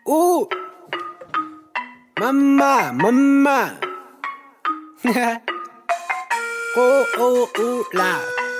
Mama. La.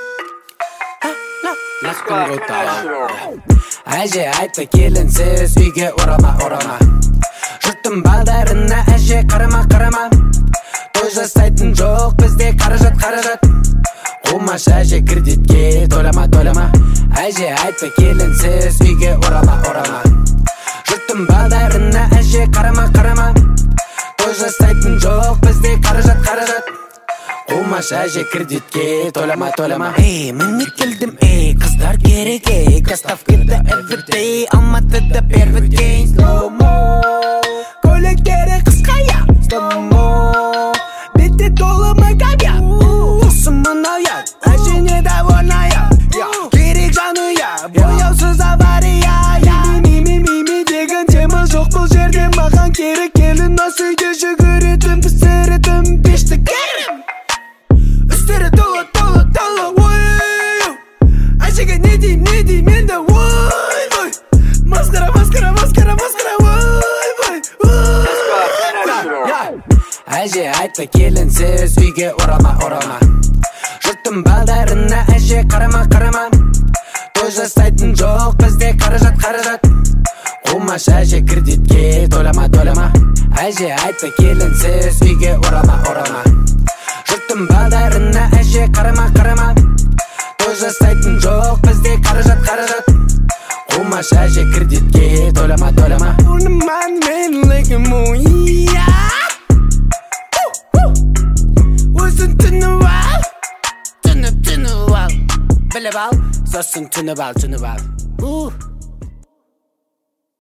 Әже айтты келінсіз үйге орама жұрттың балдарына әже қарама той жасайтын жоқ бізде қаражат қумаш әже кредитке тойлама әже айтты келінсіз үйге орама жұрттың балдарына әже қарама той жасайтын жоқ бізде қаражат қумаш әже кредитке тойлама мен келдім қыздар керек Доставкада everyday Алматыда первый день Slow-mo Көліктері қысқая Slow-mo Бетте толы магавия Құсымын аян әжене довольная керек жануя бояусыз авария Ми деген темі жоқ бұл жерде маған керек келін осы үйде жүгіретін пісіретін пешті керім үстері толы әжеге не дейм енді ой масқара ой әже айтты келінсіз үйге орама жұрттың балдарына әже қарама той жасайтын жоқ бізде қаражат қумаш әже кредитке тойлама әже айтты келінсіз үйге орама жұрттың балдарына әже қарама той жасайтын жоқ бізде қаражат қумаш әже кредитке тойлама Орныман мен легім өзін түніп ал біліп ал сосын түніп ал